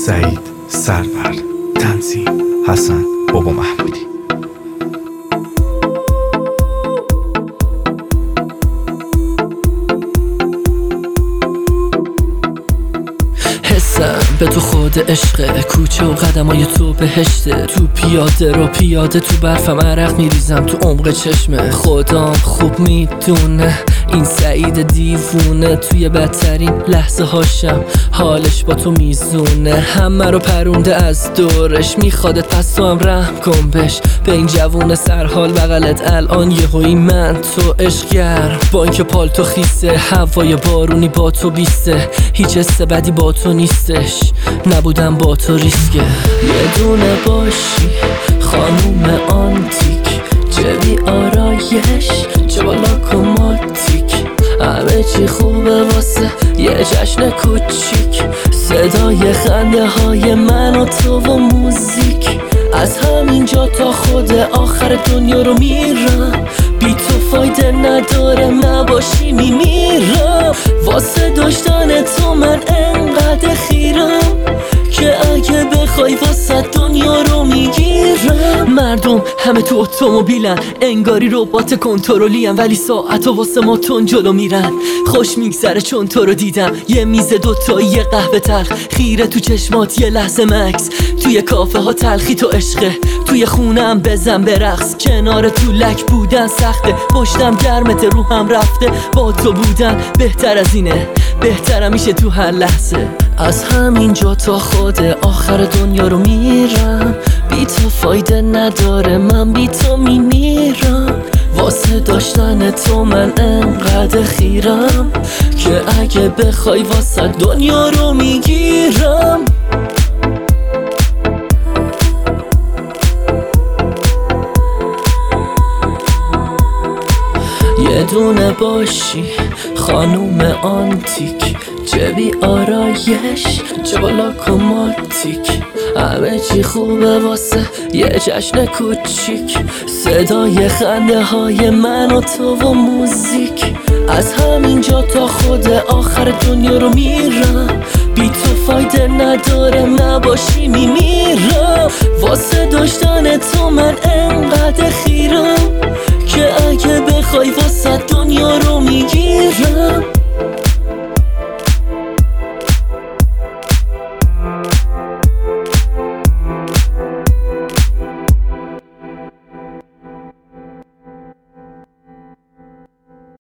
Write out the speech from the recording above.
سعید سرور، تنظیم حسن بابا محمودی. حسم به تو خود عشقه، کوچه و قدمای تو بهشته. تو پیاده رو پیاده تو برفم عرق میریزم تو عمق چشمه. خودم خوب میدونه این سعید دیوونه توی بدترین لحظه هاشم حالش با تو میزونه. همه رو پرونده از دورش، میخوادت پس تو هم رحم کن بش. به این جوون سرحال بغلت الان یهویی من تو عشقگر. با اینکه پالتو خیسه، هوای بارونی با تو بیسته. هیچ حس بدی با تو نیستش، نبودم با تو ریسکه. یه دونه باشی خانوم آنتیک، جوی آرایش چه بالا کماتیک. همه چی خوبه واسه یه جشن کوچیک. صدای خنده های من و تو و موزیک. از همینجا تا خود آخر دنیا رو میرم. بی تو فایده نداره نباشی میمیرم. واسه داشتن تو من انقدر خیرم که اگه بخوای واسه دنیا رو میگیرم. مردم همه تو اتومبیلن، انگاری ربات کنترلی ان، ولی ساعت واسه ما تون جلو میرن. خوش میگذره چون تو رو دیدم، یه میز دوتایی یه قهوه تلخ، خیره تو چشمات یه لحظه مکس. توی کافه ها تلخی تو عشقه، توی خونم بزن برقص. کنار تو لک بودن سخته، پشتم گرمت روحم رفته. با تو بودن بهتر از اینه، بهترم میشه تو هر لحظه. از همینجا تا خود آخر دنیا رو میرم. بی تو فایده نداره من بی تو میمیرم. واسه داشتن تو من انقدر خیرم که اگه بخوای واسه دنیا رو میگیرم. یه دونه باشی خانوم آنتیک، جوی آرایش چه بالا کماتیک. همه چی خوبه واسه یه جشن کوچیک. صدای خنده های من و تو و موزیک. از همینجا تا خود آخر دنیا رو میرم. بی تو فایده نداره نباشی میمیرم. واسه داشتن تو من انقدر خیرم که اگه بخوای واسه دنیا رو میگیرم.